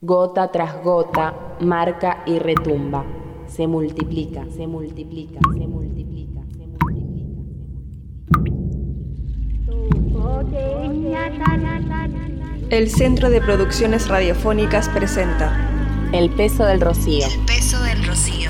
Gota tras gota, marca y retumba. Se multiplica, se multiplica, se multiplica, se multiplica. El Centro de Producciones Radiofónicas presenta El peso del rocío. El peso del rocío.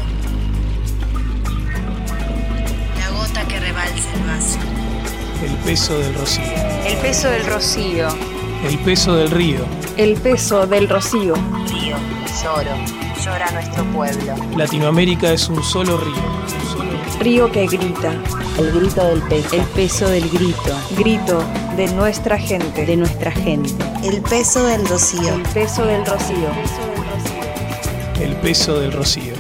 La gota que rebalsa el vaso. El peso del rocío. El peso del rocío. El peso del río. El peso del rocío. Río, lloro, llora nuestro pueblo. Latinoamérica es un solo río. Río que grita. El grito del peso. El peso del grito. Grito de nuestra gente. De nuestra gente. El peso del rocío. El peso del rocío. El peso del rocío.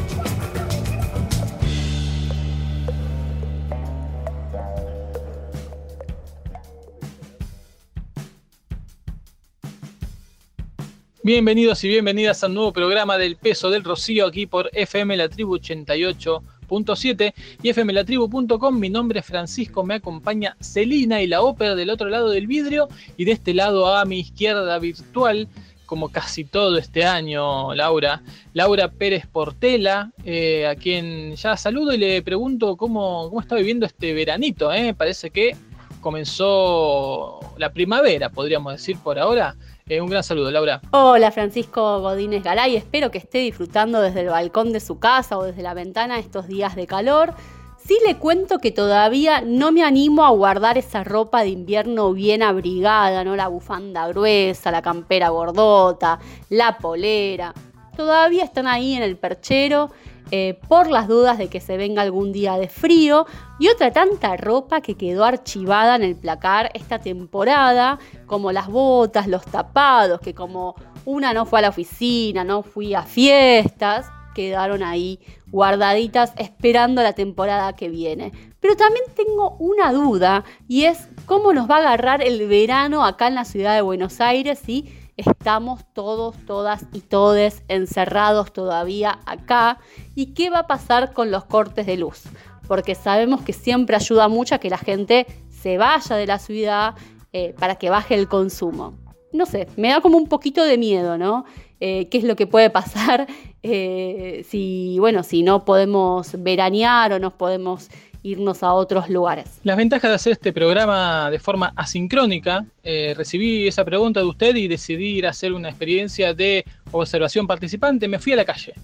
Bienvenidos y bienvenidas a un nuevo programa del Peso del Rocío aquí por FM La Tribu 88.7 y fmlatribu.com. Mi nombre es Francisco, me acompaña Celina y la ópera del otro lado del vidrio y de este lado a mi izquierda virtual, como casi todo este año, Laura Pérez Portela, a quien ya saludo y le pregunto cómo está viviendo este veranito. Parece que comenzó la primavera, podríamos decir por ahora. Un gran saludo, Laura. Hola, Francisco Godínez Garay. Espero que esté disfrutando desde el balcón de su casa o desde la ventana estos días de calor. Sí le cuento que todavía no me animo a guardar esa ropa de invierno bien abrigada, ¿no? La bufanda gruesa, la campera gordota, la polera. Todavía están ahí en el perchero por las dudas de que se venga algún día de frío, y otra tanta ropa que quedó archivada en el placar esta temporada, como las botas, los tapados, que como una no fue a la oficina, no fui a fiestas, quedaron ahí guardaditas esperando la temporada que viene. Pero también tengo una duda, y es cómo nos va a agarrar el verano acá en la ciudad de Buenos Aires si estamos todos, todas y todes encerrados todavía acá, y qué va a pasar con los cortes de luz, porque sabemos que siempre ayuda mucho a que la gente se vaya de la ciudad para que baje el consumo. No sé, me da como un poquito de miedo, ¿no? ¿Qué es lo que puede pasar si no podemos veranear o no podemos irnos a otros lugares? Las ventajas de hacer este programa de forma asincrónica. Recibí esa pregunta de usted y decidí ir a hacer una experiencia de observación participante. Me fui a la calle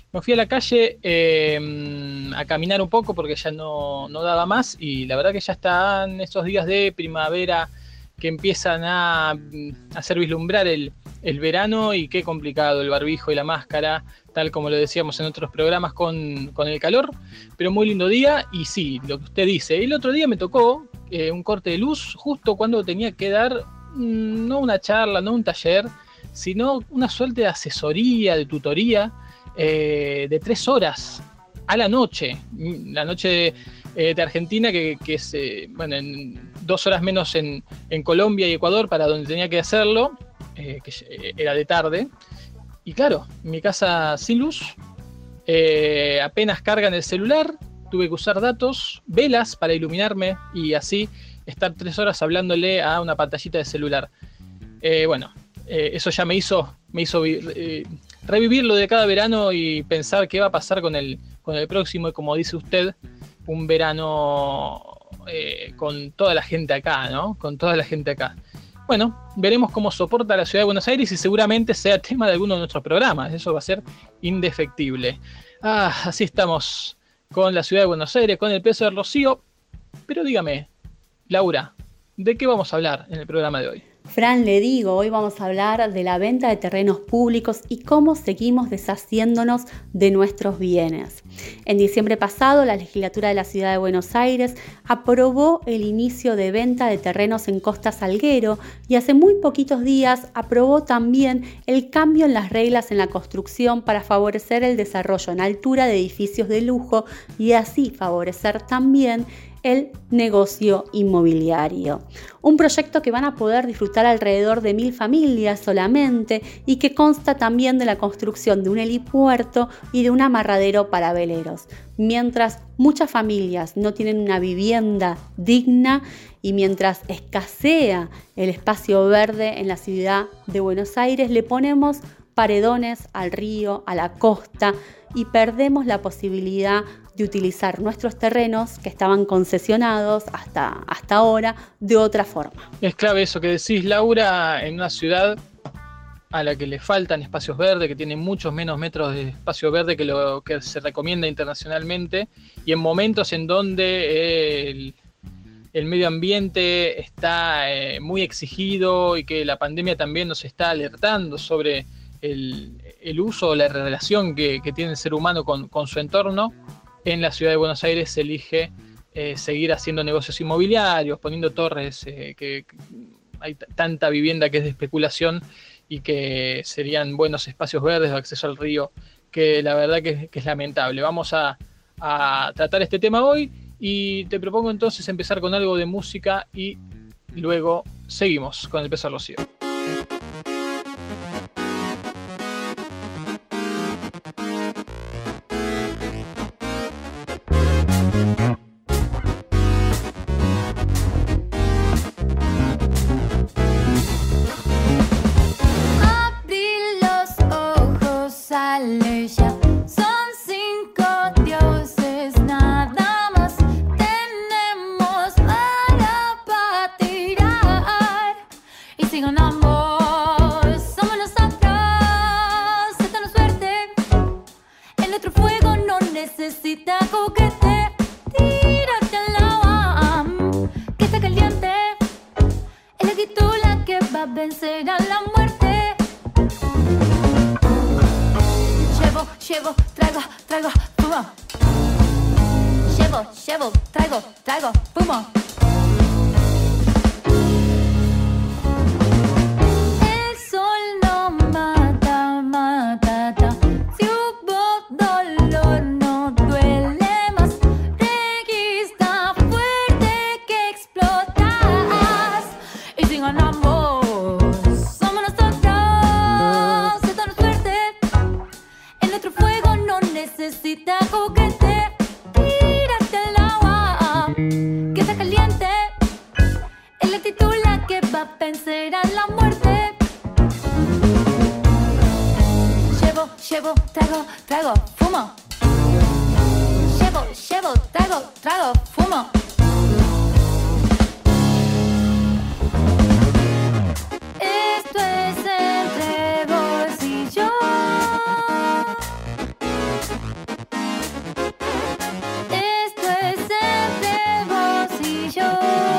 a caminar un poco porque ya no daba más, y la verdad que ya están esos días de primavera que empiezan a hacer vislumbrar el verano, y qué complicado el barbijo y la máscara, tal como lo decíamos en otros programas con el calor, pero muy lindo día. Y sí, lo que usted dice, el otro día me tocó un corte de luz justo cuando tenía que dar no una charla, no un taller, sino una suerte de asesoría, de tutoría de 3 horas a la noche de Argentina, que es en 2 horas menos en Colombia y Ecuador, para donde tenía que hacerlo, que era de tarde. Y claro, en mi casa sin luz, apenas carga en el celular, tuve que usar datos, velas para iluminarme y así estar 3 horas hablándole a una pantallita de celular. Eso ya me hizo revivir lo de cada verano y pensar qué va a pasar con el próximo, y como dice usted, un verano con toda la gente acá, ¿no? Con toda la gente acá. Bueno, veremos cómo soporta la ciudad de Buenos Aires y seguramente sea tema de alguno de nuestros programas. Eso va a ser indefectible. Así estamos con la ciudad de Buenos Aires, con el peso del rocío. Pero dígame, Laura, ¿de qué vamos a hablar en el programa de hoy? Fran, le digo, hoy vamos a hablar de la venta de terrenos públicos y cómo seguimos deshaciéndonos de nuestros bienes. En diciembre pasado, la legislatura de la ciudad de Buenos Aires aprobó el inicio de venta de terrenos en Costa Salguero, y hace muy poquitos días aprobó también el cambio en las reglas en la construcción para favorecer el desarrollo en altura de edificios de lujo y así favorecer también el negocio inmobiliario. Un proyecto que van a poder disfrutar alrededor de 1.000 familias solamente, y que consta también de la construcción de un helipuerto y de un amarradero para veleros. Mientras muchas familias no tienen una vivienda digna y mientras escasea el espacio verde en la ciudad de Buenos Aires, le ponemos paredones al río, a la costa, y perdemos la posibilidad de utilizar nuestros terrenos que estaban concesionados hasta ahora de otra forma. Es clave eso que decís, Laura, en una ciudad a la que le faltan espacios verdes, que tiene muchos menos metros de espacio verde que lo que se recomienda internacionalmente, y en momentos en donde el medio ambiente está muy exigido y que la pandemia también nos está alertando sobre el uso o la relación que tiene el ser humano con su entorno. En la ciudad de Buenos Aires se elige seguir haciendo negocios inmobiliarios, poniendo torres, que hay tanta vivienda que es de especulación y que serían buenos espacios verdes de acceso al río, que la verdad que es lamentable. Vamos a tratar este tema hoy y te propongo entonces empezar con algo de música y luego seguimos con el peso al rocío. Traigo, fumo. El sol no mata. Si hubo dolor no duele más. Requista fuerte que explotas. Y si ganamos, somos nosotros. Esta no es suerte. El otro fuego no necesita coquete. Vencer a la muerte. Llevo, traigo, fumo. Llevo, traigo, fumo. Esto es entre vos y yo. Esto es entre vos y yo.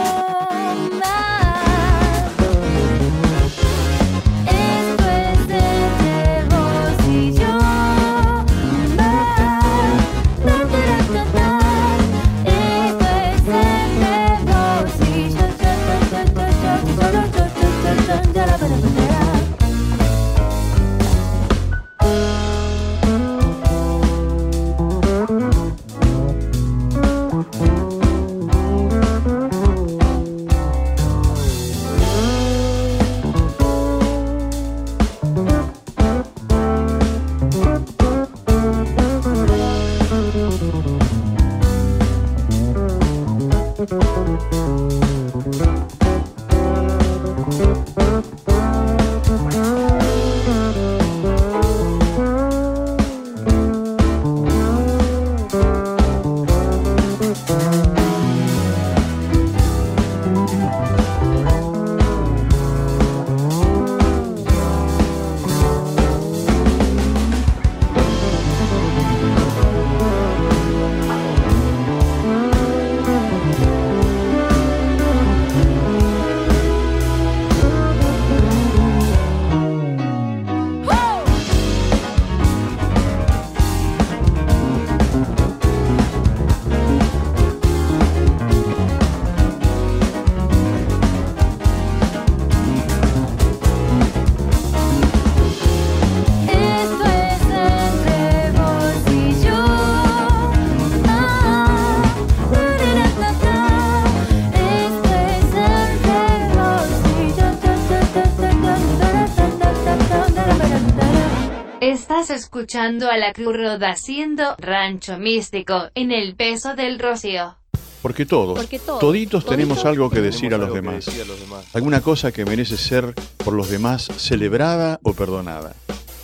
Estás escuchando a la Cruz Roda haciendo Rancho Místico en el peso del rocío. Porque toditos tenemos algo que decir a los demás. Alguna cosa que merece ser por los demás celebrada o perdonada.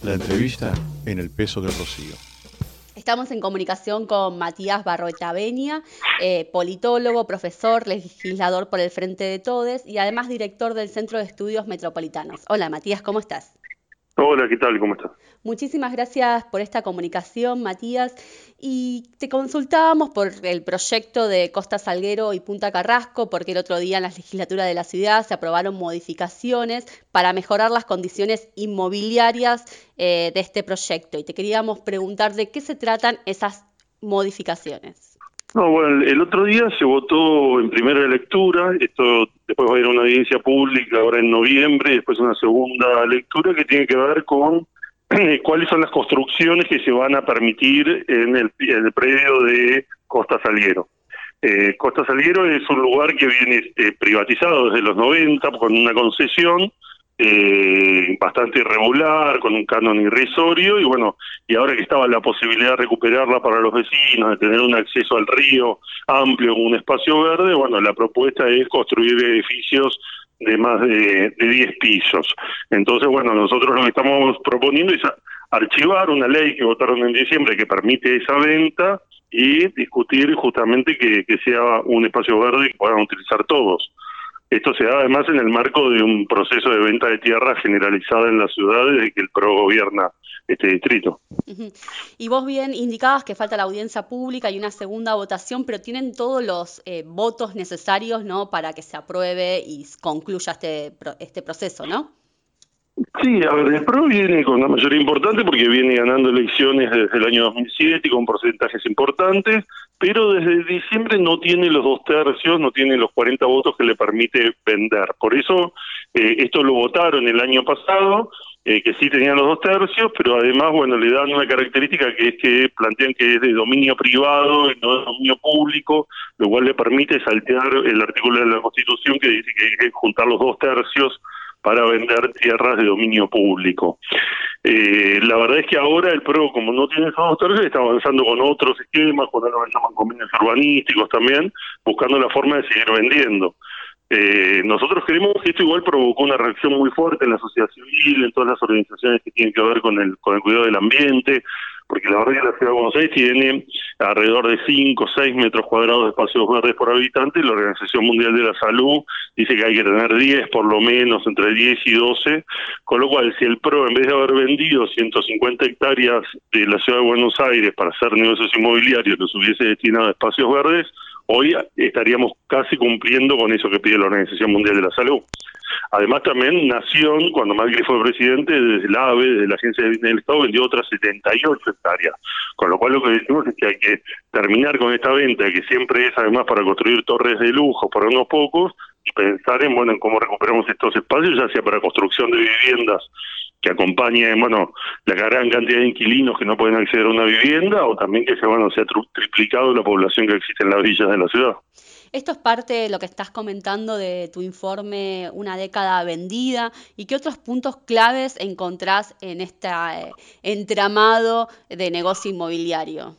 La entrevista en El Peso del Rocío. Estamos en comunicación con Matías Barroetaveña, politólogo, profesor, legislador por el Frente de Todes y además director del Centro de Estudios Metropolitanos. Hola Matías, ¿cómo estás? Hola, ¿qué tal? ¿Cómo estás? Muchísimas gracias por esta comunicación, Matías. Y te consultábamos por el proyecto de Costa Salguero y Punta Carrasco, porque el otro día en la legislatura de la ciudad se aprobaron modificaciones para mejorar las condiciones inmobiliarias de este proyecto. Y te queríamos preguntar de qué se tratan esas modificaciones. No, bueno, el otro día se votó en primera lectura, esto después va a ir a una audiencia pública ahora en noviembre, y después una segunda lectura que tiene que ver con cuáles son las construcciones que se van a permitir en el predio de Costa Salguero. Costa Salguero es un lugar que viene privatizado desde los 90 con una concesión bastante irregular, con un canon irrisorio, y bueno, y ahora que estaba la posibilidad de recuperarla para los vecinos, de tener un acceso al río amplio con un espacio verde, bueno, la propuesta es construir edificios de más de 10 pisos. Entonces, bueno, nosotros lo que estamos proponiendo es archivar una ley que votaron en diciembre que permite esa venta y discutir justamente que sea un espacio verde que puedan utilizar todos. Esto se da además en el marco de un proceso de venta de tierra generalizada en la ciudad desde que el PRO gobierna este distrito. Y vos bien indicabas que falta la audiencia pública y una segunda votación, pero tienen todos los votos necesarios, ¿no?, para que se apruebe y concluya este proceso, ¿no? Sí, a ver, el PRO viene con una mayoría importante porque viene ganando elecciones desde el año 2007 con porcentajes importantes, pero desde diciembre no tiene los 2/3, no tiene los 40 votos que le permite vender. Por eso esto lo votaron el año pasado, que sí tenían los 2/3, pero además, bueno, le dan una característica que es que plantean que es de dominio privado y no de dominio público, lo cual le permite saltear el artículo de la Constitución que dice que hay que juntar los 2/3 para vender tierras de dominio público. La verdad es que ahora el PRO, como no tiene esos 2/3, está avanzando con otros esquemas, con lo que llaman convenios urbanísticos también, buscando la forma de seguir vendiendo. Nosotros creemos que esto igual provocó una reacción muy fuerte en la sociedad civil, en todas las organizaciones que tienen que ver con el cuidado del ambiente, porque la verdad es que la ciudad de Buenos Aires tiene alrededor de 5 o 6 metros cuadrados de espacios verdes por habitante, y la Organización Mundial de la Salud dice que hay que tener 10 por lo menos, entre 10 y 12, con lo cual si el PRO, en vez de haber vendido 150 hectáreas de la ciudad de Buenos Aires para hacer negocios inmobiliarios, los hubiese destinado a espacios verdes, hoy estaríamos casi cumpliendo con eso que pide la Organización Mundial de la Salud. Además también Nación, cuando Macri fue presidente, desde el AVE, desde la Agencia de Bienes del Estado, vendió otras 78 hectáreas. Con lo cual lo que decimos es que hay que terminar con esta venta, que siempre es además para construir torres de lujo para unos pocos, y pensar en, bueno, en cómo recuperamos estos espacios, ya sea para construcción de viviendas que acompañen, bueno, la gran cantidad de inquilinos que no pueden acceder a una vivienda, o también que se ha triplicado la población que existe en las orillas de la ciudad. Esto es parte de lo que estás comentando de tu informe Una década vendida. ¿Y qué otros puntos claves encontrás en este entramado de negocio inmobiliario?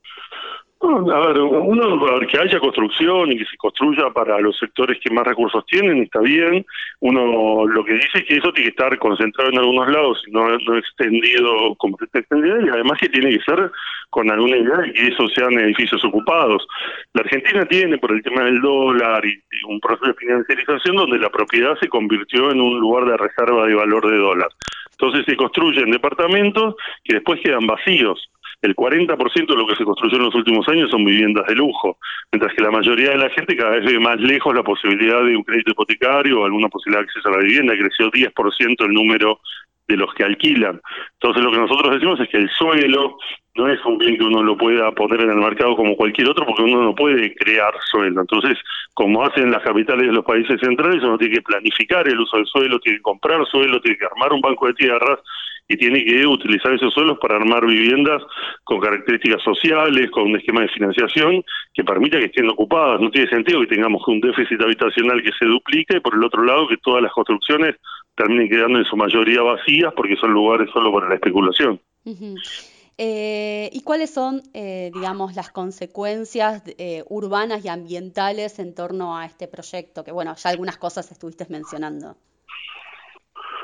A ver, que haya construcción y que se construya para los sectores que más recursos tienen, está bien. Uno lo que dice es que eso tiene que estar concentrado en algunos lados y no extendido como se está extendido, y además que tiene que ser con alguna idea de que esos sean edificios ocupados. La Argentina tiene, por el tema del dólar y un proceso de financiarización donde la propiedad se convirtió en un lugar de reserva de valor de dólar. Entonces se construyen departamentos que después quedan vacíos. El 40% de lo que se construyó en los últimos años son viviendas de lujo, mientras que la mayoría de la gente cada vez ve más lejos la posibilidad de un crédito hipotecario o alguna posibilidad de acceso a la vivienda. Creció 10% el número de los que alquilan. Entonces lo que nosotros decimos es que el suelo no es un bien que uno lo pueda poner en el mercado como cualquier otro, porque uno no puede crear suelo. Entonces, como hacen las capitales de los países centrales, uno tiene que planificar el uso del suelo, tiene que comprar suelo, tiene que armar un banco de tierras y tiene que utilizar esos suelos para armar viviendas con características sociales, con un esquema de financiación que permita que estén ocupadas. No tiene sentido que tengamos un déficit habitacional que se duplique, y por el otro lado que todas las construcciones terminen quedando en su mayoría vacías porque son lugares solo para la especulación. Uh-huh. ¿Y cuáles son, digamos, las consecuencias urbanas y ambientales en torno a este proyecto? Que, bueno, ya algunas cosas estuviste mencionando.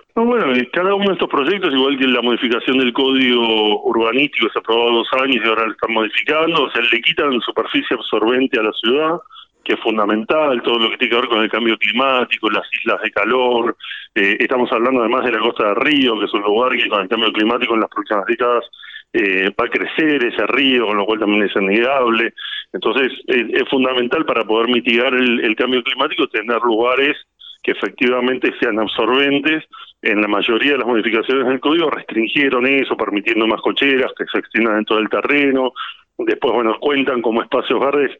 No, bueno, cada uno de estos proyectos, igual que la modificación del código urbanístico, se aprobó 2 años y ahora lo están modificando, o sea, le quitan superficie absorbente a la ciudad, que es fundamental, todo lo que tiene que ver con el cambio climático, las islas de calor. Estamos hablando además de la costa de Río, que es un lugar que con el cambio climático en las próximas décadas va a crecer ese río, con lo cual también es innegable. Entonces es fundamental para poder mitigar el cambio climático tener lugares que efectivamente sean absorbentes. En la mayoría de las modificaciones del código restringieron eso, permitiendo más cocheras que se extiendan dentro del terreno. Después, bueno, cuentan como espacios verdes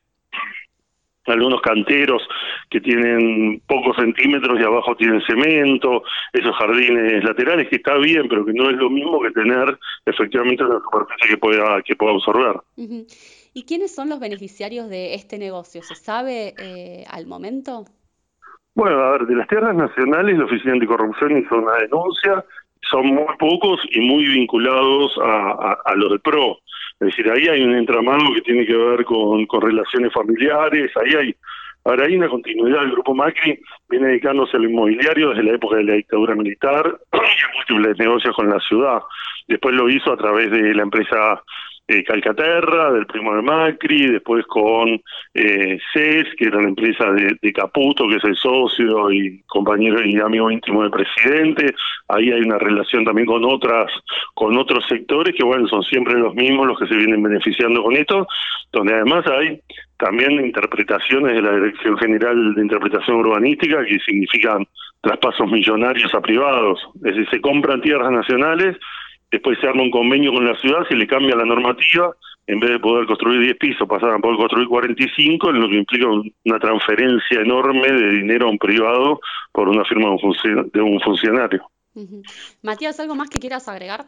algunos canteros que tienen pocos centímetros y abajo tienen cemento, esos jardines laterales, que está bien, pero que no es lo mismo que tener efectivamente una superficie que pueda absorber. Uh-huh. ¿Y quiénes son los beneficiarios de este negocio? ¿Se sabe al momento? Bueno, a ver, de las tierras nacionales, la Oficina Anticorrupción hizo una denuncia, son muy pocos y muy vinculados a los del PRO. Es decir, ahí hay un entramado que tiene que ver con relaciones familiares, hay una continuidad. El Grupo Macri viene dedicándose al inmobiliario desde la época de la dictadura militar y a múltiples negocios con la ciudad. Después lo hizo a través de la empresa Calcaterra, del primo de Macri, después con CES, que era la empresa de Caputo, que es el socio y compañero y amigo íntimo del presidente. Ahí hay una relación también con otros sectores que, bueno, son siempre los mismos los que se vienen beneficiando con esto, donde además hay también interpretaciones de la Dirección General de Interpretación Urbanística que significan traspasos millonarios a privados. Es decir, se compran tierras nacionales, después se arma un convenio con la ciudad, se le cambia la normativa, en vez de poder construir 10 pisos, pasaban a poder construir 45, en lo que implica una transferencia enorme de dinero a un privado por una firma de un funcionario. Uh-huh. Matías, ¿algo más que quieras agregar?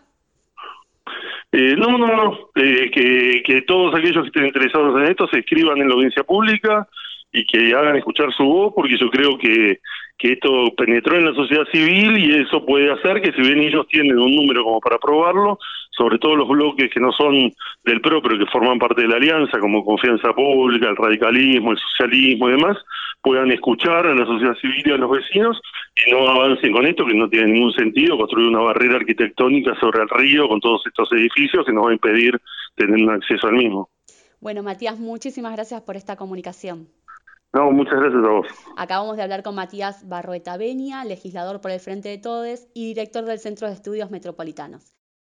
No. Que todos aquellos que estén interesados en esto se inscriban en la audiencia pública y que hagan escuchar su voz, porque yo creo que esto penetró en la sociedad civil y eso puede hacer que, si bien ellos tienen un número como para aprobarlo, sobre todo los bloques que no son del PRO, pero que forman parte de la alianza, como Confianza Pública, el radicalismo, el socialismo y demás, puedan escuchar a la sociedad civil y a los vecinos y no avancen con esto, que no tiene ningún sentido construir una barrera arquitectónica sobre el río con todos estos edificios que nos va a impedir tener un acceso al mismo. Bueno, Matías, muchísimas gracias por esta comunicación. No, muchas gracias a vos. Acabamos de hablar con Matías Barroeta Benia, legislador por el Frente de Todes y director del Centro de Estudios Metropolitanos.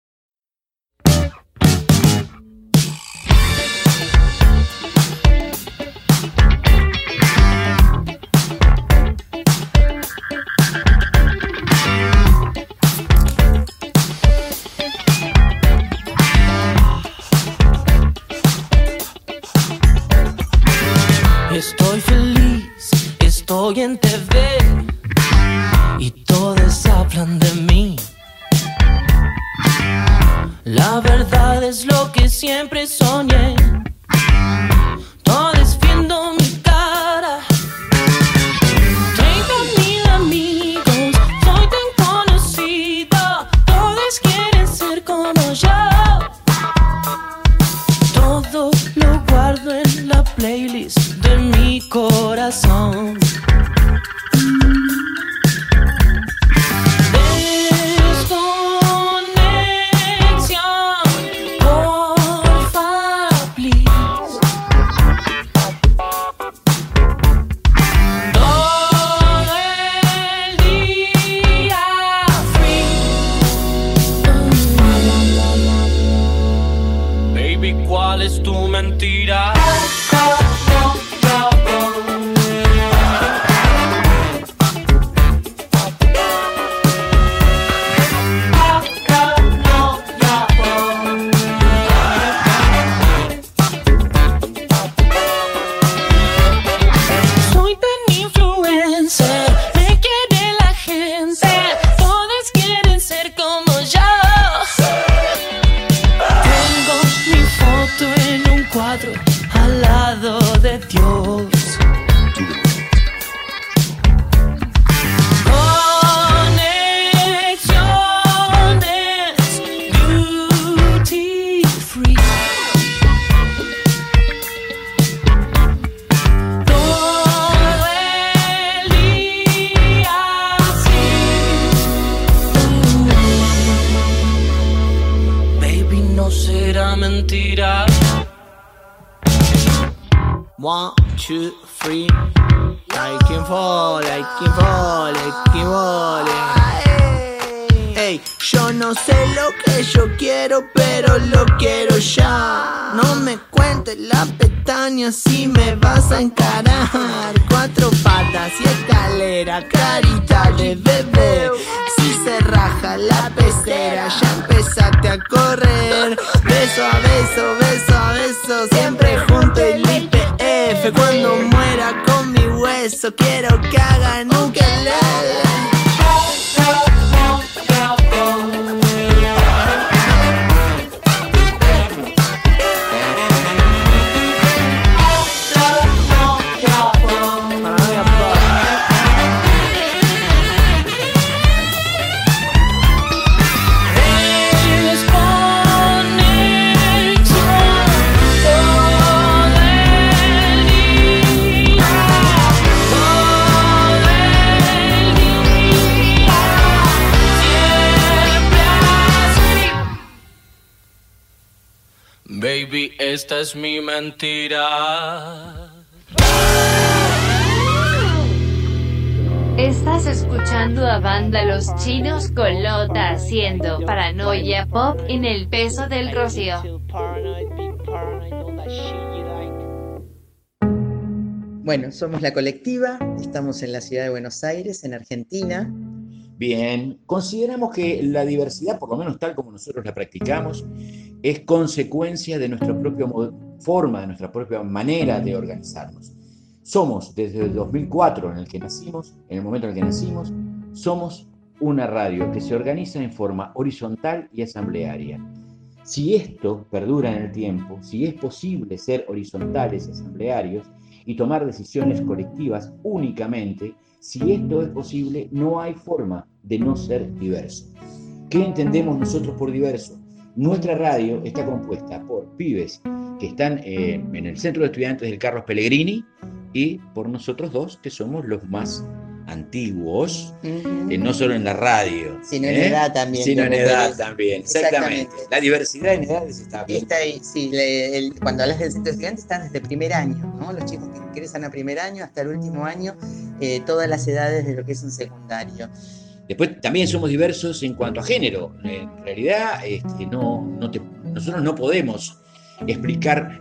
Estoy feliz, estoy en TV y todos hablan de mí. La verdad es lo que siempre soñé, todos viendo mi cara. 30,000 amigos, soy tan conocido, todos quieren ser como yo. Todo lo guardo en la playlist de mi corazón. no será mentira. 1, 2, 3. Like him fall, like him fall, like him fall. Ey, yo no sé lo que yo quiero, pero lo quiero ya. No me cuentes la pestaña si me vas a encarar. 4 patas y escalera, carita de bebé. Si se raja la pecera, ya empezaste a correr. Beso a beso, beso a beso, siempre junto el IPF. Cuando muera con mi hueso, quiero que hagan un ukelele. Baby, esta es mi mentira. Estás escuchando a Banda Los Chinos con Lota haciendo Paranoia Pop en el peso del rocío. Bueno, somos La Colectiva, estamos en la ciudad de Buenos Aires, en Argentina. Bien, consideramos que la diversidad, por lo menos tal como nosotros la practicamos, es consecuencia de nuestra propia forma, de nuestra propia manera de organizarnos. Somos, desde el 2004, en el momento en el que nacimos, somos una radio que se organiza en forma horizontal y asamblearia. Si esto perdura en el tiempo, si es posible ser horizontales y asamblearios y tomar decisiones colectivas únicamente, si esto es posible, no hay forma de no ser diverso. ¿Qué entendemos nosotros por diverso? Nuestra radio está compuesta por pibes que están en el Centro de Estudiantes del Carlos Pellegrini y por nosotros dos, que somos los más antiguos, no solo en la radio, sino en edad también. Sino en edad también, exactamente. La diversidad en edades está bien. Está ahí, sí, cuando hablas del Centro de Estudiantes están desde primer año, ¿no? Los chicos que ingresan a primer año hasta el último año, todas las edades de lo que es un secundario. Después también somos diversos en cuanto a género. En realidad, nosotros no podemos explicar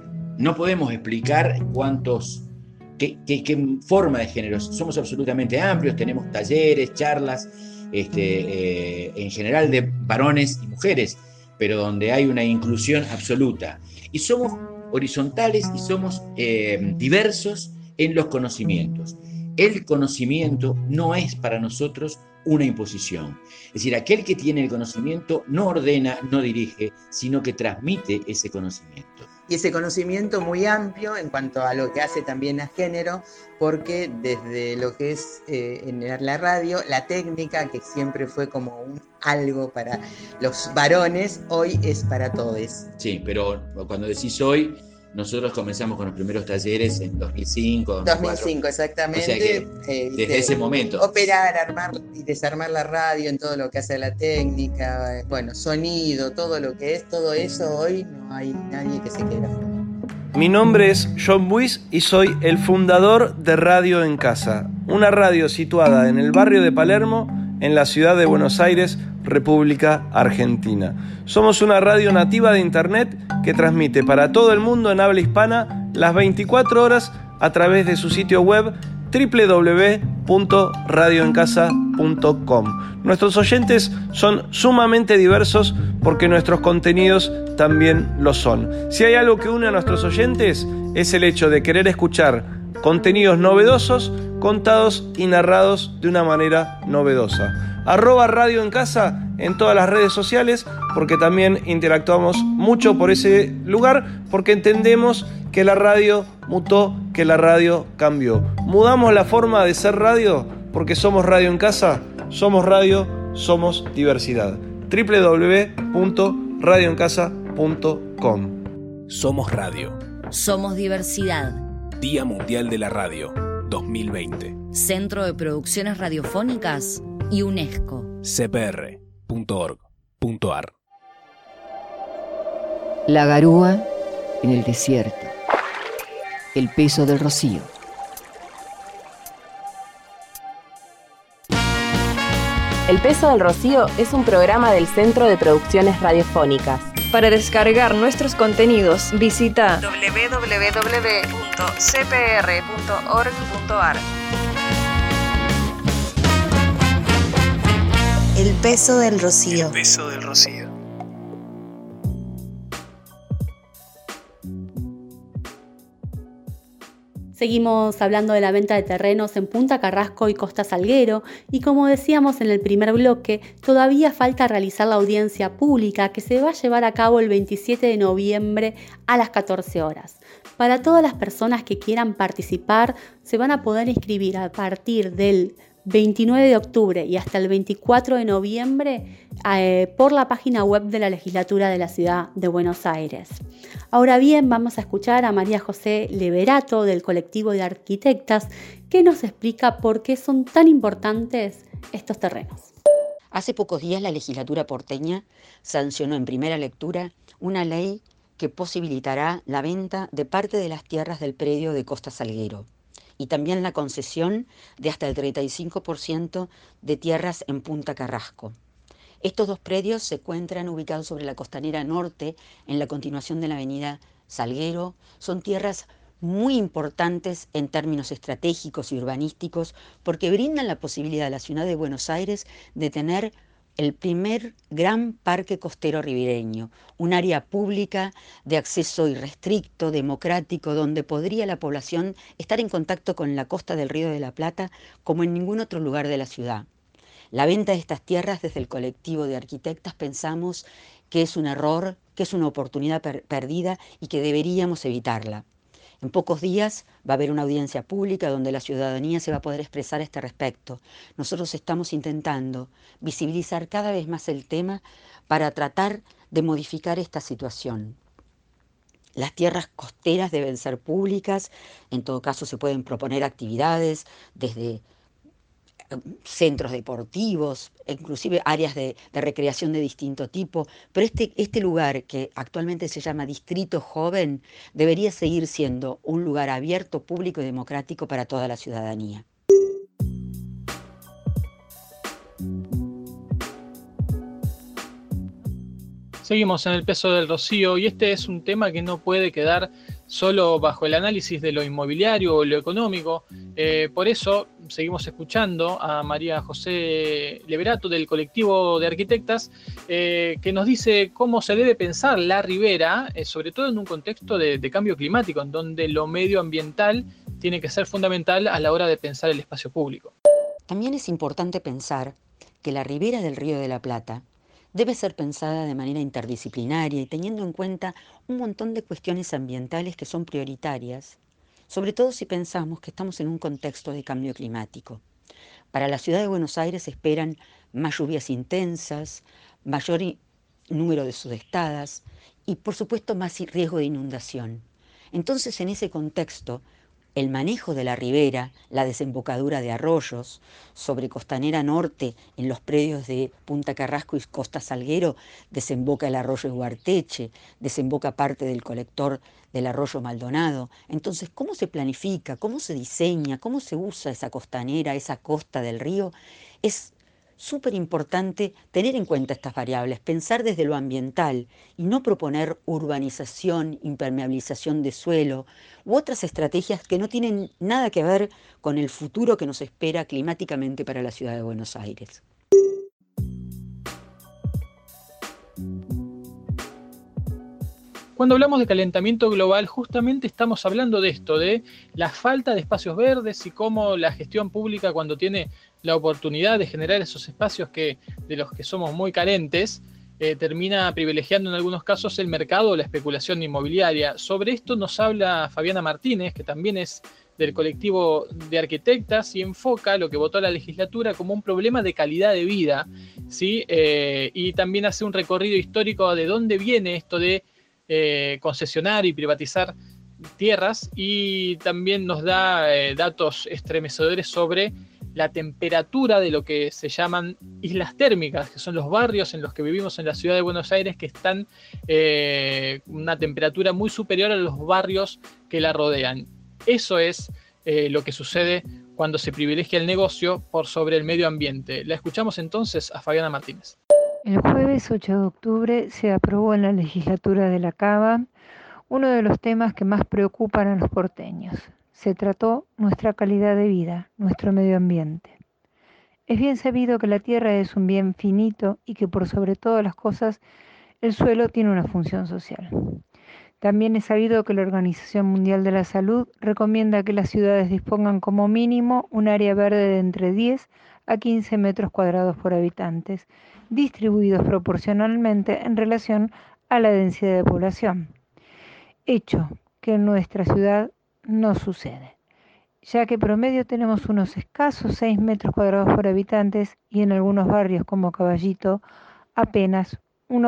qué forma de género. Somos absolutamente amplios, tenemos talleres, charlas, en general de varones y mujeres, pero donde hay una inclusión absoluta. Y somos horizontales y somos diversos en los conocimientos. El conocimiento no es para nosotros una imposición. Es decir, aquel que tiene el conocimiento no ordena, no dirige, sino que transmite ese conocimiento. Y ese conocimiento muy amplio en cuanto a lo que hace también a género, porque desde lo que es en la radio, la técnica, que siempre fue como algo para los varones, hoy es para todos. Sí, pero cuando decís hoy, nosotros comenzamos con los primeros talleres en 2005. 2005, exactamente. O sea que desde ese momento. Operar, armar y desarmar la radio en todo lo que hace a la técnica, sonido, todo lo que es, todo eso, hoy no hay nadie que se quede afuera. Mi nombre es John Buis y soy el fundador de Radio en Casa, una radio situada en el barrio de Palermo, en la ciudad de Buenos Aires, República Argentina. Somos una radio nativa de internet que transmite para todo el mundo en habla hispana las 24 horas a través de su sitio web www.radioencasa.com. Nuestros oyentes son sumamente diversos porque nuestros contenidos también lo son. Si hay algo que une a nuestros oyentes es el hecho de querer escuchar contenidos novedosos, contados y narrados de una manera novedosa. @Radio en Casa en todas las redes sociales, porque también interactuamos mucho por ese lugar, porque entendemos que la radio mutó, que la radio cambió. Mudamos la forma de ser radio porque somos Radio en Casa, somos radio, somos diversidad. www.radioencasa.com. Somos radio. Somos diversidad. Día Mundial de la Radio 2020. Centro de Producciones Radiofónicas y UNESCO. cpr.org.ar. La garúa en el desierto. El peso del rocío. El peso del rocío es un programa del Centro de Producciones Radiofónicas. Para descargar nuestros contenidos, visita www.cpr.org.ar. El peso del rocío. El peso del rocío. Seguimos hablando de la venta de terrenos en Punta Carrasco y Costa Salguero y como decíamos en el primer bloque, todavía falta realizar la audiencia pública que se va a llevar a cabo el 27 de noviembre a las 14 horas. Para todas las personas que quieran participar, se van a poder inscribir a partir del 29 de octubre y hasta el 24 de noviembre por la página web de la Legislatura de la Ciudad de Buenos Aires. Ahora bien, vamos a escuchar a María José Leverato del colectivo de arquitectas que nos explica por qué son tan importantes estos terrenos. Hace pocos días la legislatura porteña sancionó en primera lectura una ley que posibilitará la venta de parte de las tierras del predio de Costa Salguero y también la concesión de hasta el 35% de tierras en Punta Carrasco. Estos dos predios se encuentran ubicados sobre la costanera norte, en la continuación de la avenida Salguero. Son tierras muy importantes en términos estratégicos y urbanísticos porque brindan la posibilidad a la ciudad de Buenos Aires de tener el primer gran parque costero ribereño, un área pública de acceso irrestricto, democrático, donde podría la población estar en contacto con la costa del Río de la Plata como en ningún otro lugar de la ciudad. La venta de estas tierras desde el colectivo de arquitectas pensamos que es un error, que es una oportunidad perdida y que deberíamos evitarla. En pocos días va a haber una audiencia pública donde la ciudadanía se va a poder expresar a este respecto. Nosotros estamos intentando visibilizar cada vez más el tema para tratar de modificar esta situación. Las tierras costeras deben ser públicas, en todo caso se pueden proponer actividades desde centros deportivos, inclusive áreas de recreación de distinto tipo, pero este lugar que actualmente se llama Distrito Joven debería seguir siendo un lugar abierto, público y democrático para toda la ciudadanía. Seguimos en el peso del rocío y este es un tema que no puede quedar solo bajo el análisis de lo inmobiliario o lo económico. Por eso seguimos escuchando a María José Leverato del colectivo de arquitectas que nos dice cómo se debe pensar la ribera, sobre todo en un contexto de cambio climático, en donde lo medioambiental tiene que ser fundamental a la hora de pensar el espacio público. También es importante pensar que la ribera del Río de la Plata debe ser pensada de manera interdisciplinaria y teniendo en cuenta un montón de cuestiones ambientales que son prioritarias, sobre todo si pensamos que estamos en un contexto de cambio climático. Para la ciudad de Buenos Aires se esperan más lluvias intensas, mayor número de sudestadas y, por supuesto, más riesgo de inundación. Entonces, en ese contexto, el manejo de la ribera, la desembocadura de arroyos, sobre Costanera Norte, en los predios de Punta Carrasco y Costa Salguero, desemboca el arroyo Huarteche, desemboca parte del colector del arroyo Maldonado. Entonces, ¿cómo se planifica, cómo se diseña, cómo se usa esa costanera, esa costa del río? Es súper importante tener en cuenta estas variables, pensar desde lo ambiental y no proponer urbanización, impermeabilización de suelo u otras estrategias que no tienen nada que ver con el futuro que nos espera climáticamente para la ciudad de Buenos Aires. Cuando hablamos de calentamiento global, justamente estamos hablando de esto, de la falta de espacios verdes y cómo la gestión pública, cuando tiene la oportunidad de generar esos espacios de los que somos muy carentes, termina privilegiando en algunos casos el mercado o la especulación inmobiliaria. Sobre esto nos habla Fabiana Martínez, que también es del colectivo de arquitectas y enfoca lo que votó la legislatura como un problema de calidad de vida, ¿sí? Y también hace un recorrido histórico de dónde viene esto de concesionar y privatizar tierras y también nos da datos estremecedores sobre la temperatura de lo que se llaman islas térmicas, que son los barrios en los que vivimos en la ciudad de Buenos Aires, que están una temperatura muy superior a los barrios que la rodean. Eso es lo que sucede cuando se privilegia el negocio por sobre el medio ambiente. La escuchamos entonces a Fabiana Martínez. El jueves 8 de octubre se aprobó en la legislatura de la Cava uno de los temas que más preocupan a los porteños. Se trató nuestra calidad de vida, nuestro medio ambiente. Es bien sabido que la tierra es un bien finito y que por sobre todas las cosas el suelo tiene una función social. También es sabido que la Organización Mundial de la Salud recomienda que las ciudades dispongan como mínimo un área verde de entre 10 a 15 metros cuadrados por habitantes, distribuidos proporcionalmente en relación a la densidad de población. Hecho que en nuestra ciudad no sucede, ya que promedio tenemos unos escasos 6 metros cuadrados por habitantes y en algunos barrios como Caballito apenas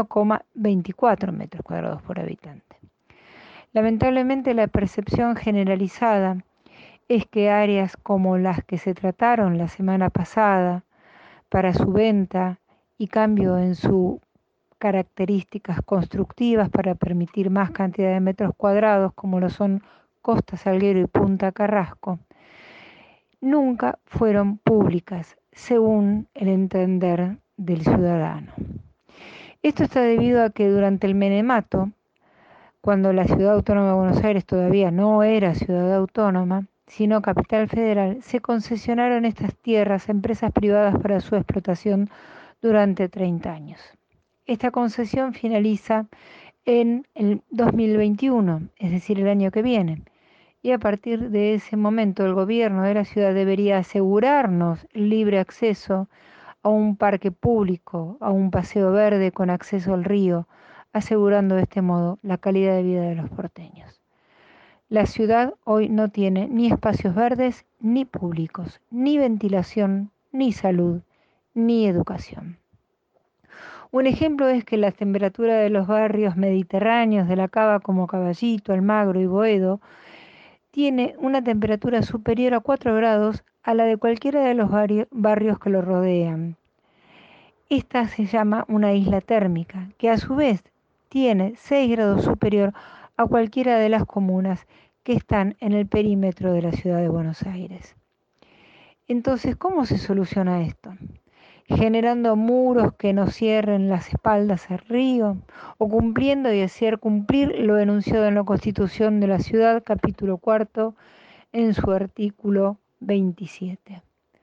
1,24 metros cuadrados por habitante. Lamentablemente la percepción generalizada es que áreas como las que se trataron la semana pasada para su venta y cambio en sus características constructivas para permitir más cantidad de metros cuadrados, como lo son Costa Salguero y Punta Carrasco, nunca fueron públicas, según el entender del ciudadano. Esto está debido a que durante el menemato, cuando la Ciudad Autónoma de Buenos Aires todavía no era ciudad autónoma, sino capital federal, se concesionaron estas tierras a empresas privadas para su explotación durante 30 años. Esta concesión finaliza en el 2021, es decir, el año que viene. Y a partir de ese momento el gobierno de la ciudad debería asegurarnos el libre acceso a un parque público, a un paseo verde con acceso al río, asegurando de este modo la calidad de vida de los porteños. La ciudad hoy no tiene ni espacios verdes, ni públicos, ni ventilación, ni salud, ni educación. Un ejemplo es que la temperatura de los barrios mediterráneos de la Cava como Caballito, Almagro y Boedo tiene una temperatura superior a 4 grados a la de cualquiera de los barrios que lo rodean. Esta se llama una isla térmica, que a su vez tiene 6 grados superior a cualquiera de las comunas que están en el perímetro de la ciudad de Buenos Aires. Entonces, ¿cómo se soluciona esto? Generando muros que nos cierren las espaldas al río, o cumpliendo y hacer cumplir lo enunciado en la Constitución de la Ciudad, capítulo 4, en su artículo 27.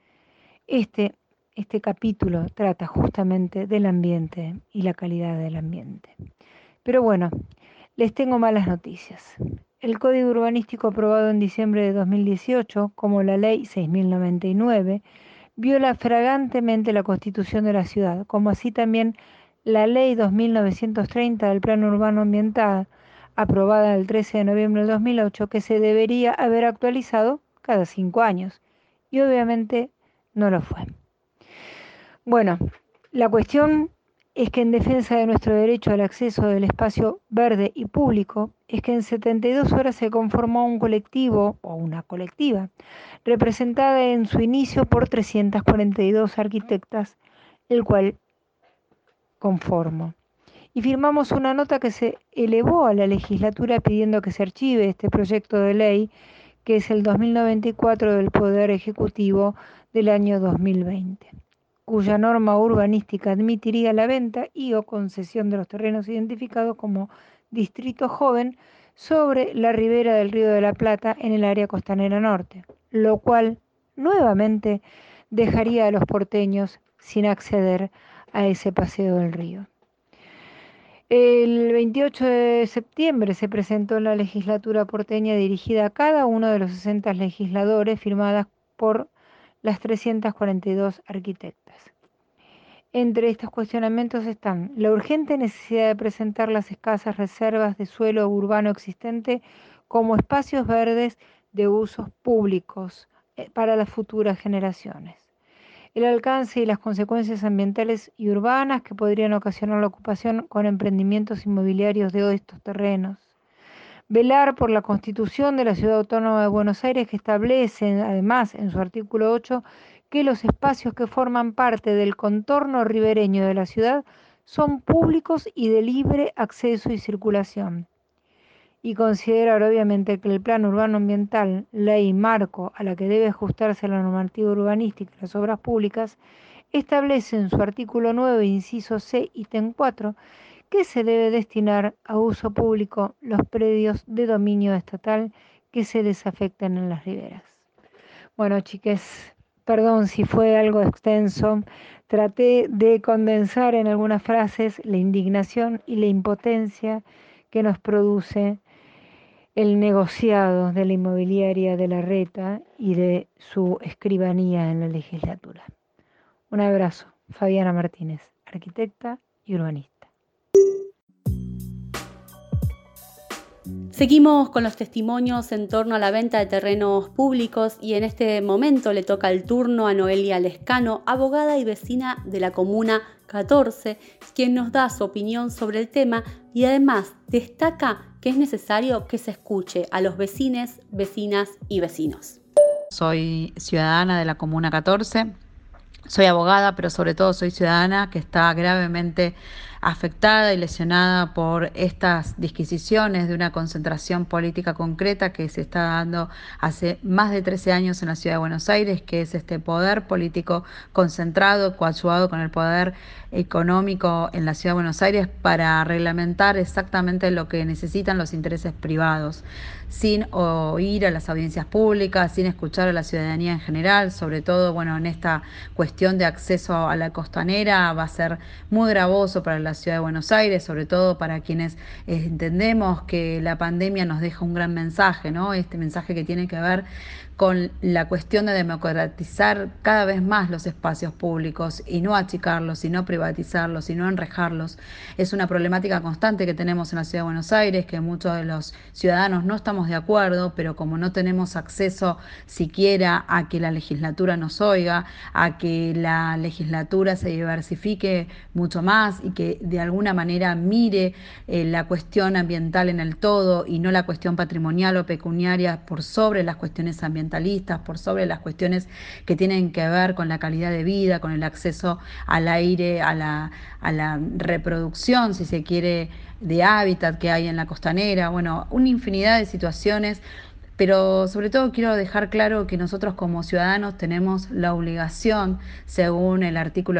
Este capítulo trata justamente del ambiente y la calidad del ambiente. Pero bueno, les tengo malas noticias. El Código Urbanístico aprobado en diciembre de 2018, como la Ley 6099, viola flagrantemente la Constitución de la ciudad, como así también la Ley 2930 del Plan Urbano Ambiental, aprobada el 13 de noviembre del 2008, que se debería haber actualizado cada 5 años, y obviamente no lo fue. Bueno, la cuestión es que en defensa de nuestro derecho al acceso del espacio verde y público, es que en 72 horas se conformó un colectivo o una colectiva, representada en su inicio por 342 arquitectas, el cual conformo. Y firmamos una nota que se elevó a la legislatura pidiendo que se archive este proyecto de ley, que es el 2094 del Poder Ejecutivo del año 2020. Cuya norma urbanística admitiría la venta y o concesión de los terrenos identificados como distrito joven sobre la ribera del Río de la Plata en el área costanera norte, lo cual nuevamente dejaría a los porteños sin acceder a ese paseo del río. El 28 de septiembre se presentó en la legislatura porteña dirigida a cada uno de los 60 legisladores, firmadas por las 342 arquitectas. Entre estos cuestionamientos están la urgente necesidad de presentar las escasas reservas de suelo urbano existente como espacios verdes de usos públicos para las futuras generaciones, el alcance y las consecuencias ambientales y urbanas que podrían ocasionar la ocupación con emprendimientos inmobiliarios de estos terrenos, velar por la Constitución de la Ciudad Autónoma de Buenos Aires, que establece, además, en su artículo 8, que los espacios que forman parte del contorno ribereño de la ciudad son públicos y de libre acceso y circulación. Y considerar obviamente que el Plan Urbano Ambiental, ley marco a la que debe ajustarse la normativa urbanística y las obras públicas, establece en su artículo 9, inciso C, ítem 4, que se debe destinar a uso público los predios de dominio estatal que se desafecten en las riberas. Bueno, chiques, perdón si fue algo extenso, traté de condensar en algunas frases la indignación y la impotencia que nos produce el negociado de la inmobiliaria de Larreta y de su escribanía en la legislatura. Un abrazo, Fabiana Martínez, arquitecta y urbanista. Seguimos con los testimonios en torno a la venta de terrenos públicos y en este momento le toca el turno a Noelia Lescano, abogada y vecina de la Comuna 14, quien nos da su opinión sobre el tema y además destaca que es necesario que se escuche a los vecines, vecinas y vecinos. Soy ciudadana de la Comuna 14, soy abogada, pero sobre todo soy ciudadana que está gravemente afectada y lesionada por estas disquisiciones de una concentración política concreta que se está dando hace más de 13 años en la ciudad de Buenos Aires, que es este poder político concentrado, coadyuvado con el poder económico en la ciudad de Buenos Aires para reglamentar exactamente lo que necesitan los intereses privados, sin oír a las audiencias públicas, sin escuchar a la ciudadanía en general. Sobre todo, bueno, en esta cuestión de acceso a la costanera va a ser muy gravoso para la ciudad de Buenos Aires, sobre todo para quienes entendemos que la pandemia nos deja un gran mensaje, ¿no? Este mensaje que tiene que ver con la cuestión de democratizar cada vez más los espacios públicos y no achicarlos, y no privatizarlos, y no enrejarlos. Es una problemática constante que tenemos en la ciudad de Buenos Aires, que muchos de los ciudadanos no estamos de acuerdo, pero como no tenemos acceso siquiera a que la legislatura nos oiga, a que la legislatura se diversifique mucho más y que de alguna manera mire la cuestión ambiental en el todo y no la cuestión patrimonial o pecuniaria por sobre las cuestiones ambientalistas, por sobre las cuestiones que tienen que ver con la calidad de vida, con el acceso al aire, a la reproducción, si se quiere, de hábitat que hay en la costanera. Bueno, una infinidad de situaciones. Pero sobre todo quiero dejar claro que nosotros como ciudadanos tenemos la obligación, según el artículo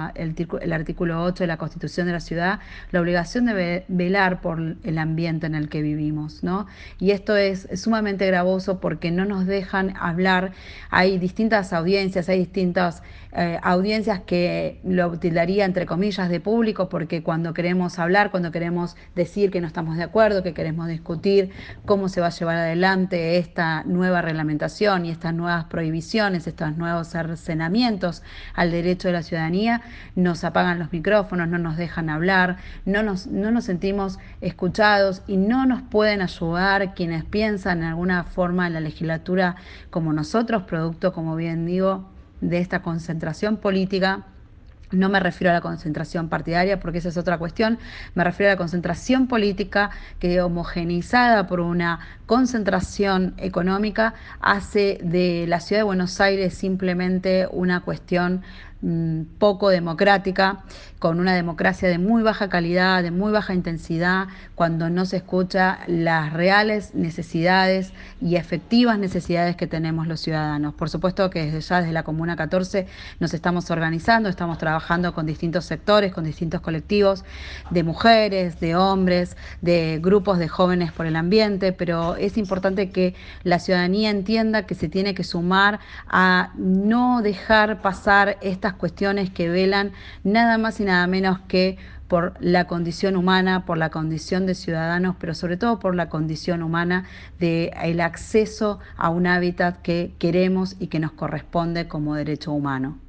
8 de la Constitución de la ciudad, la obligación de velar por el ambiente en el que vivimos, ¿no? Y esto es sumamente gravoso porque no nos dejan hablar. Hay distintas audiencias, hay distintas audiencias que lo tildaría entre comillas de público, porque cuando queremos hablar, cuando queremos decir que no estamos de acuerdo, que queremos discutir cómo se va a llevar adelante esta nueva reglamentación y estas nuevas prohibiciones, estos nuevos cercenamientos al derecho de la ciudadanía, nos apagan los micrófonos, no nos dejan hablar, no nos sentimos escuchados y no nos pueden ayudar quienes piensan en alguna forma en la legislatura como nosotros, producto, como bien digo, de esta concentración política. No me refiero a la concentración partidaria porque esa es otra cuestión, me refiero a la concentración política que, homogeneizada por una concentración económica, hace de la ciudad de Buenos Aires simplemente una cuestión poco democrática, con una democracia de muy baja calidad, de muy baja intensidad, cuando no se escucha las reales necesidades y efectivas necesidades que tenemos los ciudadanos. Por supuesto que desde la Comuna 14 nos estamos organizando, estamos trabajando con distintos sectores, con distintos colectivos de mujeres, de hombres, de grupos de jóvenes por el ambiente, pero es importante que la ciudadanía entienda que se tiene que sumar a no dejar pasar estas cuestiones que velan nada más y nada menos que por la condición humana, por la condición de ciudadanos, pero sobre todo por la condición humana del acceso a un hábitat que queremos y que nos corresponde como derecho humano.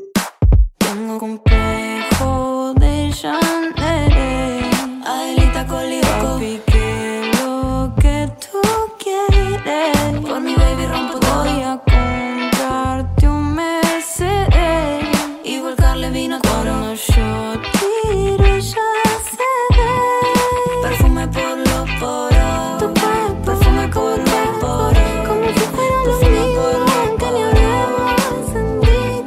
Tengo complejo de Chanel, Adelita Colibaco, pique lo que tú quieres. Por mi baby rompo todo y a comprarte un Mercedes y volcarle vino cuando yo tiro ya se ve. Perfume por los poros, tu cuerpo, perfume por los poros, como si fuera lo mismo que me habremos encendido.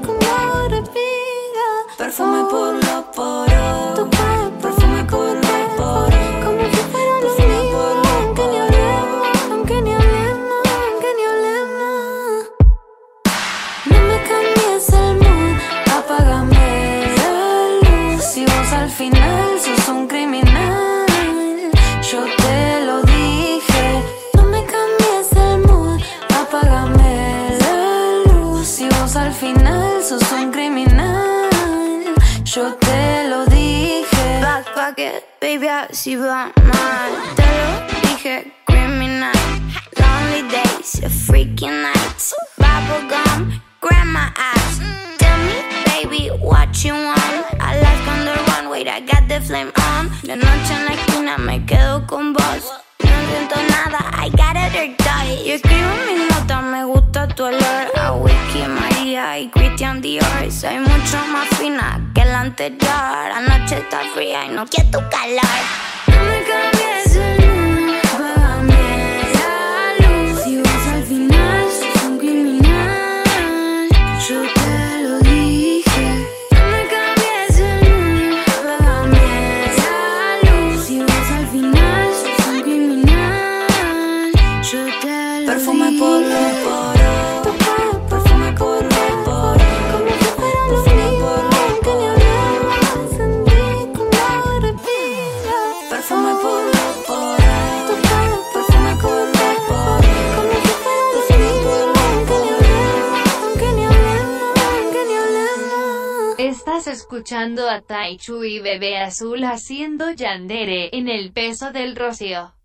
baby, así va mal. Te lo dije, criminal. Lonely days, freaky nights. Bubblegum, grab my ass. Tell me, baby, what you want. I like on the run, wait, I got the flame on. De noche en la esquina me quedo con vos. No siento nada, I got a dirt die. Y escribo mis notas, me gusta tu olor a whisky, María y Christian Dior. Soy mucho más fina que la anterior. Anoche está fría y no quiero tu calor. No me cambies el número, apágame la luz. Si vas al final, sos un criminal. Yo te lo dije. No me cambies el número, apágame la luz. Si vas al final, sos un criminal. Yo te lo perfume dije. Por los poros, perfume por los poros. Como si fuera lo mismo que ni hablemos. Encendí con la repisa. Perfume por los poros, perfume por los poros. Como si fuera lo mismo que ni hablemos. Estás escuchando a Taichu y Bebé Azul haciendo yandere en el peso del rocío.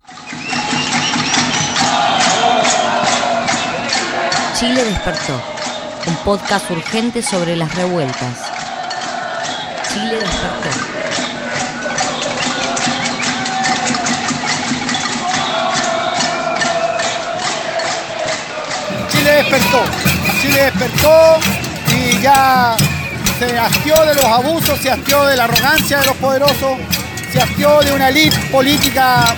Chile despertó, un podcast urgente sobre las revueltas. Chile despertó. Chile despertó y ya se hastió de los abusos, se hastió de la arrogancia de los poderosos, se hastió de una élite política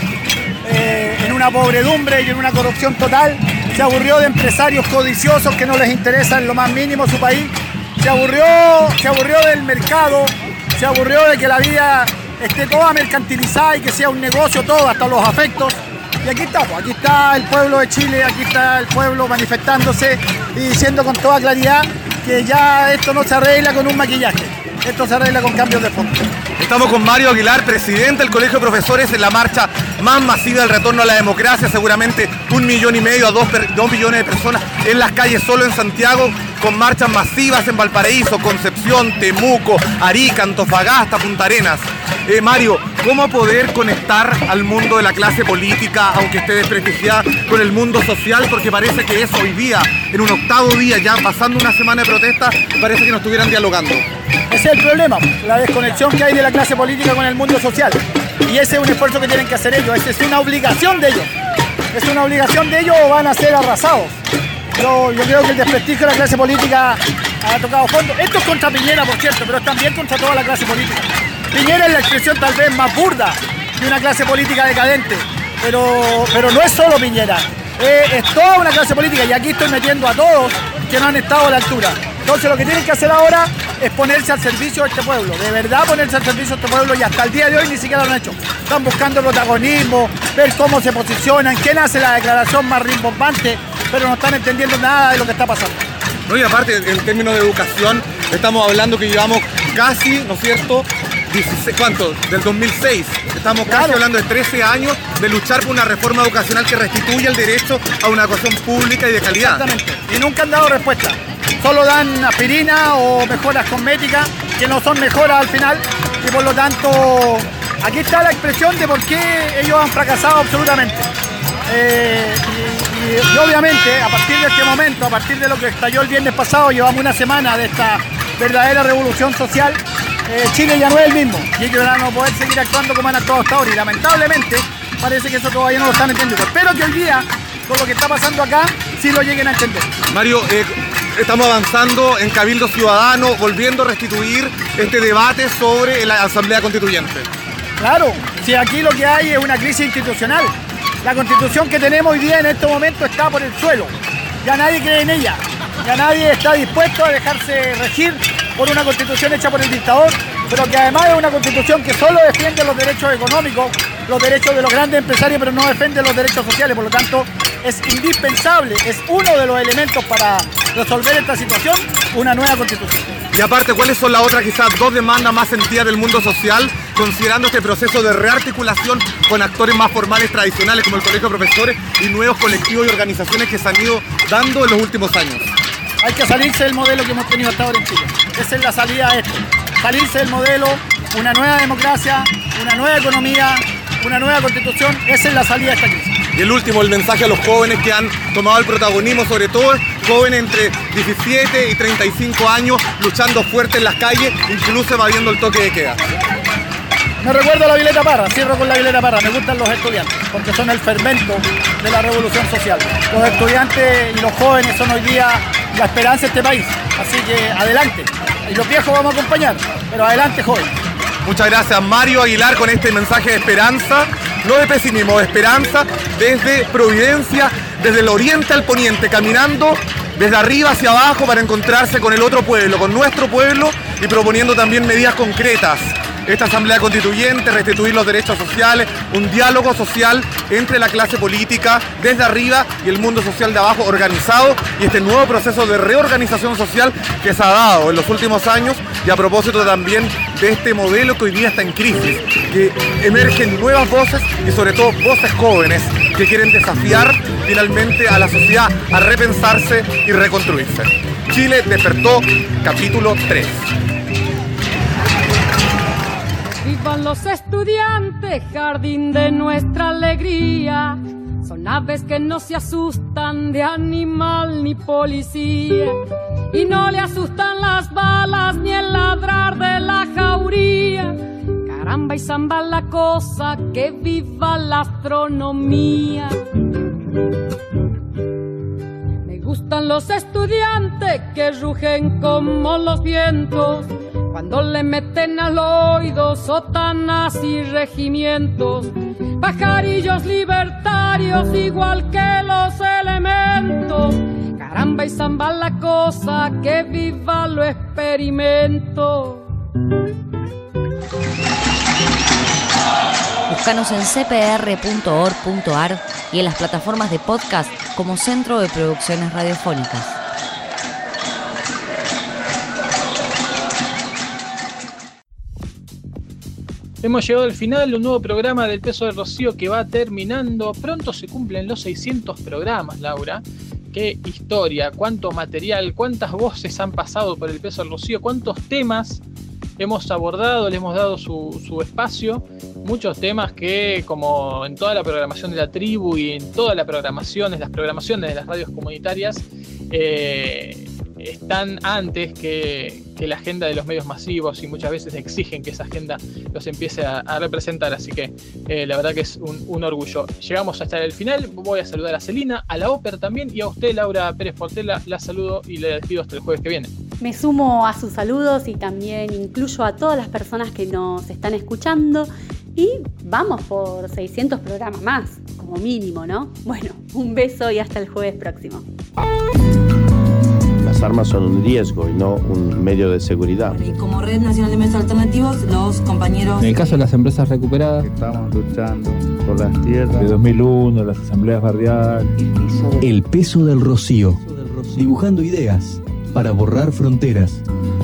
en una pobredumbre y en una corrupción total, se aburrió de empresarios codiciosos que no les interesa en lo más mínimo su país, se aburrió del mercado, se aburrió de que la vida esté toda mercantilizada y que sea un negocio todo, hasta los afectos. Y aquí estamos, aquí está el pueblo de Chile, aquí está el pueblo manifestándose y diciendo con toda claridad que ya esto no se arregla con un maquillaje, esto se arregla con cambios de fondo. Estamos con Mario Aguilar, presidente del Colegio de Profesores, en la marcha más masiva del retorno a la democracia, seguramente 1,5 millones a 2 millones de personas en las calles solo en Santiago, con marchas masivas en Valparaíso, Concepción, Temuco, Arica, Antofagasta, Punta Arenas. Mario, ¿cómo poder conectar al mundo de la clase política, aunque esté desprestigiada, con el mundo social? Porque parece que es hoy día, en un 8º día, ya pasando una semana de protesta, parece que no estuvieran dialogando. Ese es el problema, la desconexión que hay de la clase política con el mundo social. Y ese es un esfuerzo que tienen que hacer ellos, esa es una obligación de ellos. Es una obligación de ellos o van a ser arrasados. Yo creo que el desprestigio de la clase política ha tocado fondo. Esto es contra Piñera, por cierto, pero es también contra toda la clase política. Piñera es la expresión tal vez más burda de una clase política decadente, pero no es solo Piñera, es toda una clase política, y aquí estoy metiendo a todos que no han estado a la altura. Entonces lo que tienen que hacer ahora es ponerse al servicio de este pueblo, de verdad ponerse al servicio de este pueblo, y hasta el día de hoy ni siquiera lo han hecho. Están buscando protagonismo, ver cómo se posicionan, quién hace la declaración más rimbombante, pero no están entendiendo nada de lo que está pasando. No, y aparte, en términos de educación, estamos hablando que llevamos casi, ¿no es cierto?, 16, ¿cuánto? Del 2006. Estamos casi hablando de 13 años de luchar por una reforma educacional que restituya el derecho a una educación pública y de calidad. Exactamente. Y nunca han dado respuesta. Solo dan aspirina o mejoras cosméticas, que no son mejoras al final. Y por lo tanto, aquí está la expresión de por qué ellos han fracasado absolutamente. Y obviamente, a partir de este momento, a partir de lo que estalló el viernes pasado, llevamos una semana de esta verdadera revolución social. Chile ya no es el mismo y ellos van a no poder seguir actuando como han actuado hasta ahora, y lamentablemente parece que eso todavía no lo están entendiendo. Espero que hoy día, con lo que está pasando acá, sí lo lleguen a entender. Mario, estamos avanzando en Cabildo Ciudadano, volviendo a restituir este debate sobre la Asamblea Constituyente. Claro, si aquí lo que hay es una crisis institucional. La Constitución que tenemos hoy día en este momento está por el suelo, ya nadie cree en ella, ya nadie está dispuesto a dejarse regir por una Constitución hecha por el dictador, pero que además es una Constitución que solo defiende los derechos económicos, los derechos de los grandes empresarios, pero no defiende los derechos sociales. Por lo tanto, es indispensable, es uno de los elementos para resolver esta situación, una nueva Constitución. Y aparte, ¿cuáles son las otras quizás 2 demandas más sentidas del mundo social, considerando este proceso de rearticulación con actores más formales tradicionales como el Colegio de Profesores y nuevos colectivos y organizaciones que se han ido dando en los últimos años? Hay que salirse del modelo que hemos tenido hasta ahora en Chile. Esa es la salida a esto. Salirse del modelo una nueva democracia, una nueva economía, una nueva constitución. Esa es la salida de esta crisis. Y el último, el mensaje a los jóvenes que han tomado el protagonismo, sobre todo jóvenes entre 17 y 35 años, luchando fuerte en las calles, incluso evadiendo el toque de queda. Me recuerdo a la Violeta Parra, cierro con la Violeta Parra, me gustan los estudiantes, porque son el fermento de la revolución social. Los estudiantes y los jóvenes son hoy día la esperanza de este país, así que adelante. Y los viejos vamos a acompañar, pero adelante, joven. Muchas gracias, Mario Aguilar, con este mensaje de esperanza, no de pesimismo, de esperanza, desde Providencia, desde el oriente al poniente, caminando desde arriba hacia abajo para encontrarse con el otro pueblo, con nuestro pueblo, y proponiendo también medidas concretas. Esta asamblea constituyente, restituir los derechos sociales, un diálogo social entre la clase política desde arriba y el mundo social de abajo organizado, y este nuevo proceso de reorganización social que se ha dado en los últimos años, y a propósito también de este modelo que hoy día está en crisis, que emergen nuevas voces y sobre todo voces jóvenes que quieren desafiar finalmente a la sociedad a repensarse y reconstruirse. Chile despertó, capítulo 3. Vivan los estudiantes, jardín de nuestra alegría. Son aves que no se asustan de animal ni policía. Y no le asustan las balas ni el ladrar de la jauría. Caramba y zamba la cosa, que viva la astronomía. Me gustan los estudiantes que rugen como los vientos, cuando le meten al oído sotanas y regimientos, pajarillos libertarios igual que los elementos. Caramba y zamba la cosa, que viva lo experimento. Búscanos en cpr.org.ar y en las plataformas de podcast como Centro de Producciones Radiofónicas. Hemos llegado al final de un nuevo programa del Peso del Rocío que va terminando. Pronto se cumplen los 600 programas, Laura. Qué historia, cuánto material, cuántas voces han pasado por el Peso del Rocío, cuántos temas hemos abordado, le hemos dado su espacio. Muchos temas que, como en toda la programación de la tribu y en todas las programaciones de las radios comunitarias, están antes que la agenda de los medios masivos, y muchas veces exigen que esa agenda los empiece a representar, así que la verdad que es un orgullo. Llegamos hasta el final. Voy a saludar a Celina, a la Oper también, y a usted, Laura Pérez Portela, la saludo y le despido hasta el jueves que viene. Me sumo a sus saludos y también incluyo a todas las personas que nos están escuchando, y vamos por 600 programas más, como mínimo, ¿no? Bueno, un beso y hasta el jueves próximo. Las armas son un riesgo y no un medio de seguridad. Y como Red Nacional de Medios Alternativos, los compañeros... En el caso de las empresas recuperadas, estamos luchando por las tierras. De 2001, las asambleas barriales. El Peso del Rocío. Dibujando ideas para borrar fronteras.